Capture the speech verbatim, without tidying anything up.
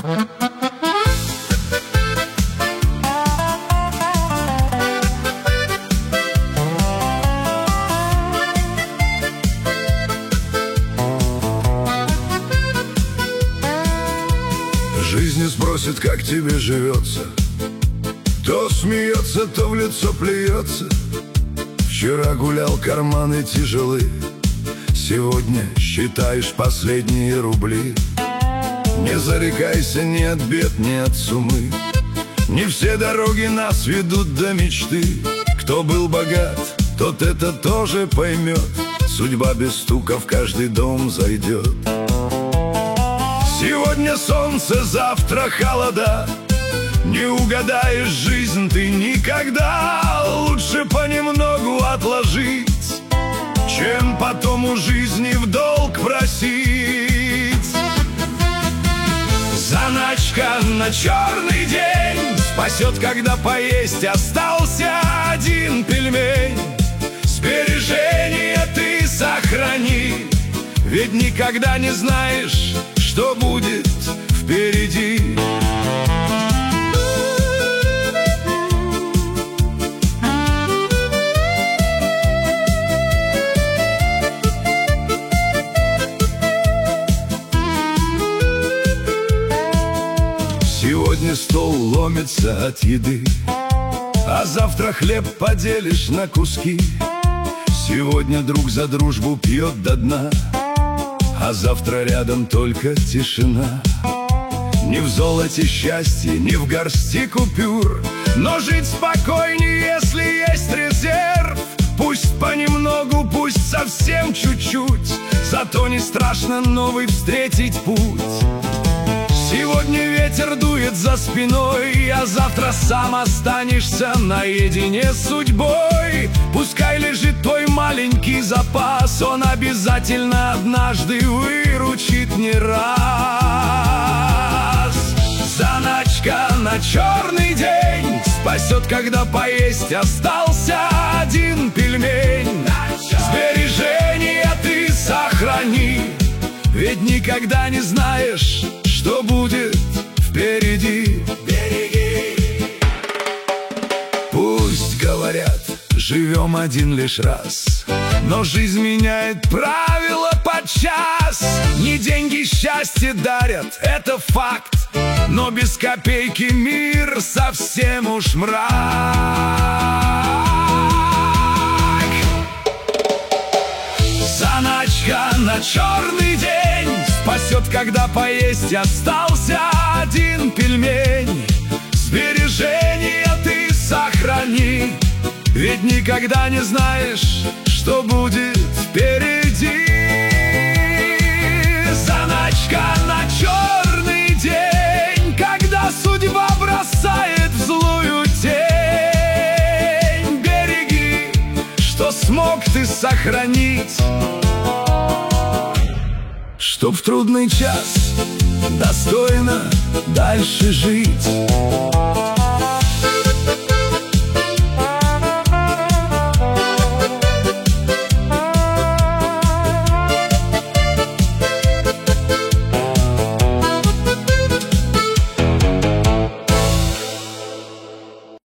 Жизнь спросит, как тебе живется. То смеется, то в лицо плюется. Вчера гулял, карманы тяжелы, сегодня считаешь последние рубли. Не зарекайся ни от бед, ни от сумы. Не все дороги нас ведут до мечты. Кто был богат, тот это тоже поймет. Судьба без стука в каждый дом зайдет. Сегодня солнце, завтра холода. Не угадаешь жизнь ты никогда. Лучше понемногу отложить, чем потом у жизни в долг просить. Заначка на черный день спасет, когда поесть остался один пельмень. Сбережения ты сохрани, ведь никогда не знаешь, что будет впереди. Сегодня стол ломится от еды, а завтра хлеб поделишь на куски. Сегодня друг за дружбу пьет до дна, а завтра рядом только тишина. Ни в золоте счастье, ни в горсти купюр, но жить спокойнее, если есть резерв. Пусть понемногу, пусть совсем чуть-чуть, зато не страшно новый встретить путь. Сегодня ветер дует за спиной, а завтра сам останешься наедине с судьбой. Пускай лежит твой маленький запас, он обязательно однажды выручит не раз. Заначка на черный день спасет, когда поесть остался один пельмень. Сбережения ты сохрани, ведь никогда не знаешь, что будет впереди. Береги. Пусть говорят, живем один лишь раз, но жизнь меняет правила подчас. Не деньги счастье дарят, это факт, но без копейки мир совсем уж мрак. Заначка на черный день спасет, когда поесть остался один пельмень. Сбережения ты сохрани, ведь никогда не знаешь, что будет впереди. Заначка на черный день, когда судьба бросает в злую тень. Береги, что смог ты сохранить, чтоб в трудный час достойно дальше жить.